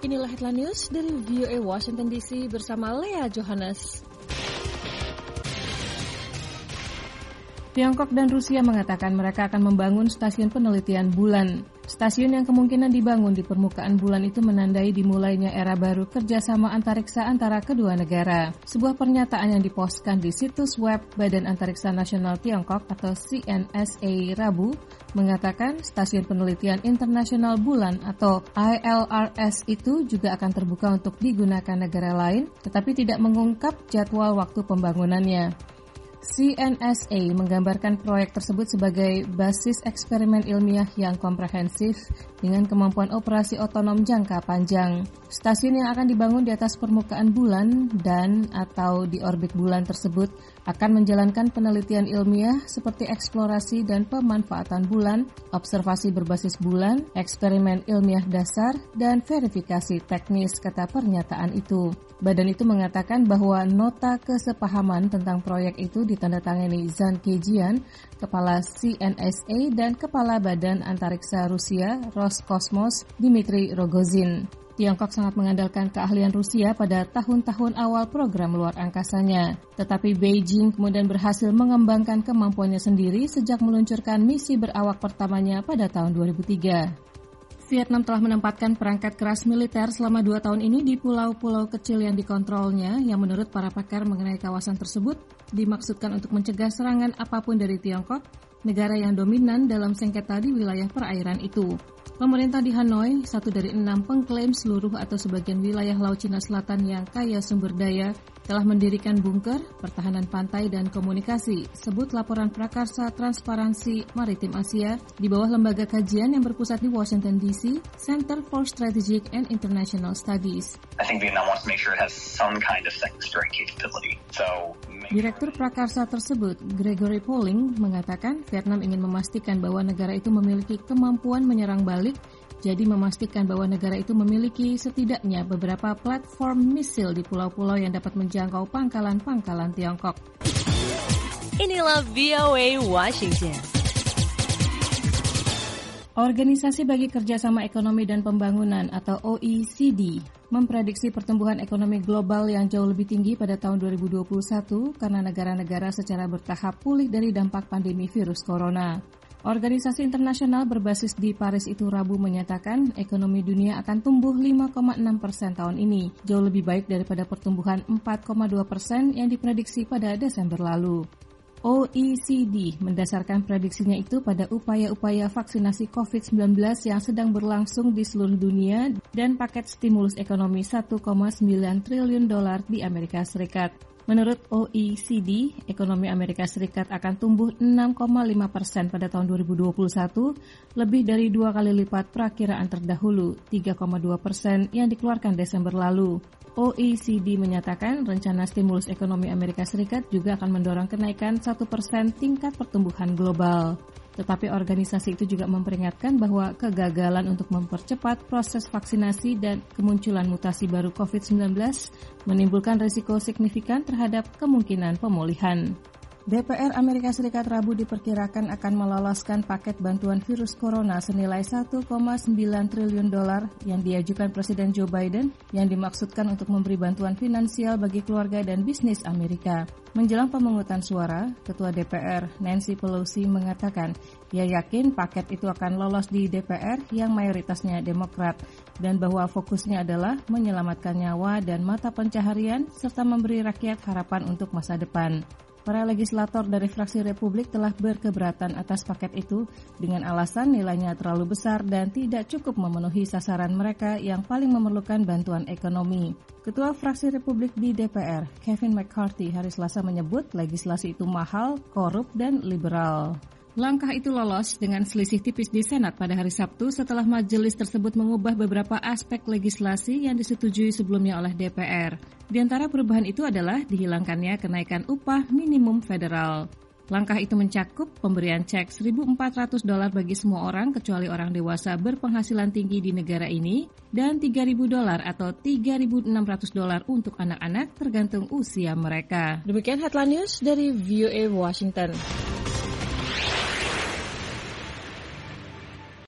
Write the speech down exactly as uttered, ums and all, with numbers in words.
Inilah headline news dari V O A Washington D C bersama Lea Johannes. Tiongkok dan Rusia mengatakan mereka akan membangun stasiun penelitian bulan. Stasiun yang kemungkinan dibangun di permukaan bulan itu menandai dimulainya era baru kerjasama antariksa antara kedua negara. Sebuah pernyataan yang dipostkan di situs web Badan Antariksa Nasional Tiongkok atau C N S A Rabu mengatakan stasiun penelitian internasional bulan atau I L R S itu juga akan terbuka untuk digunakan negara lain, tetapi tidak mengungkap jadwal waktu pembangunannya. C N S A menggambarkan proyek tersebut sebagai basis eksperimen ilmiah yang komprehensif dengan kemampuan operasi otonom jangka panjang. Stasiun yang akan dibangun di atas permukaan bulan dan atau di orbit bulan tersebut akan menjalankan penelitian ilmiah seperti eksplorasi dan pemanfaatan bulan, observasi berbasis bulan, eksperimen ilmiah dasar, dan verifikasi teknis, kata pernyataan itu. Badan itu mengatakan bahwa nota kesepahaman tentang proyek itu ditandatangani Zhang Kejian, Kepala C N S A dan Kepala Badan Antariksa Rusia Roskosmos Dmitry Rogozin. Tiongkok sangat mengandalkan keahlian Rusia pada tahun-tahun awal program luar angkasanya. Tetapi Beijing kemudian berhasil mengembangkan kemampuannya sendiri sejak meluncurkan misi berawak pertamanya pada tahun dua ribu tiga. Vietnam telah menempatkan perangkat keras militer selama dua tahun ini di pulau-pulau kecil yang dikontrolnya, yang menurut para pakar mengenai kawasan tersebut dimaksudkan untuk mencegah serangan apapun dari Tiongkok, negara yang dominan dalam sengketa di wilayah perairan itu. Pemerintah di Hanoi, satu dari enam pengklaim seluruh atau sebagian wilayah Laut Cina Selatan yang kaya sumber daya, telah mendirikan bunker, pertahanan pantai, dan komunikasi, sebut laporan Prakarsa Transparansi Maritim Asia di bawah lembaga kajian yang berpusat di Washington D C, Center for Strategic and International Studies. I think Vietnam wants to make sure it has some kind of second strike capability. So, Direktur Prakarsa tersebut, Gregory Poling, mengatakan Vietnam ingin memastikan bahwa negara itu memiliki kemampuan menyerang balik, jadi memastikan bahwa negara itu memiliki setidaknya beberapa platform misil di pulau-pulau yang dapat menjangkau pangkalan-pangkalan Tiongkok. Inilah V O A Washington. Organisasi bagi Kerjasama Ekonomi dan Pembangunan atau O E C D memprediksi pertumbuhan ekonomi global yang jauh lebih tinggi pada tahun dua ribu dua puluh satu karena negara-negara secara bertahap pulih dari dampak pandemi virus corona. Organisasi internasional berbasis di Paris itu Rabu menyatakan ekonomi dunia akan tumbuh lima koma enam persen tahun ini, jauh lebih baik daripada pertumbuhan empat koma dua persen yang diprediksi pada Desember lalu. O E C D mendasarkan prediksinya itu pada upaya-upaya vaksinasi covid sembilan belas yang sedang berlangsung di seluruh dunia dan paket stimulus ekonomi satu koma sembilan triliun dolar di Amerika Serikat. Menurut O E C D, ekonomi Amerika Serikat akan tumbuh enam koma lima persen pada tahun dua ribu dua puluh satu, lebih dari dua kali lipat perakiraan terdahulu, tiga koma dua persen yang dikeluarkan Desember lalu. O E C D menyatakan rencana stimulus ekonomi Amerika Serikat juga akan mendorong kenaikan satu persen tingkat pertumbuhan global. Tetapi organisasi itu juga memperingatkan bahwa kegagalan untuk mempercepat proses vaksinasi dan kemunculan mutasi baru covid sembilan belas menimbulkan risiko signifikan terhadap kemungkinan pemulihan. D P R Amerika Serikat Rabu diperkirakan akan meloloskan paket bantuan virus corona senilai satu koma sembilan triliun dolar yang diajukan Presiden Joe Biden yang dimaksudkan untuk memberi bantuan finansial bagi keluarga dan bisnis Amerika. Menjelang pemungutan suara, Ketua D P R Nancy Pelosi mengatakan ia yakin paket itu akan lolos di D P R yang mayoritasnya Demokrat dan bahwa fokusnya adalah menyelamatkan nyawa dan mata pencaharian serta memberi rakyat harapan untuk masa depan. Para legislator dari fraksi Republik telah berkeberatan atas paket itu dengan alasan nilainya terlalu besar dan tidak cukup memenuhi sasaran mereka yang paling memerlukan bantuan ekonomi. Ketua fraksi Republik di D P R, Kevin McCarthy, hari Selasa menyebut legislasi itu mahal, korup, dan liberal. Langkah itu lolos dengan selisih tipis di Senat pada hari Sabtu setelah majelis tersebut mengubah beberapa aspek legislasi yang disetujui sebelumnya oleh D P R. Di antara perubahan itu adalah dihilangkannya kenaikan upah minimum federal. Langkah itu mencakup pemberian cek seribu empat ratus dolar bagi semua orang kecuali orang dewasa berpenghasilan tinggi di negara ini dan tiga ribu dolar atau tiga ribu enam ratus dolar untuk anak-anak tergantung usia mereka. Demikian headline news dari V O A Washington.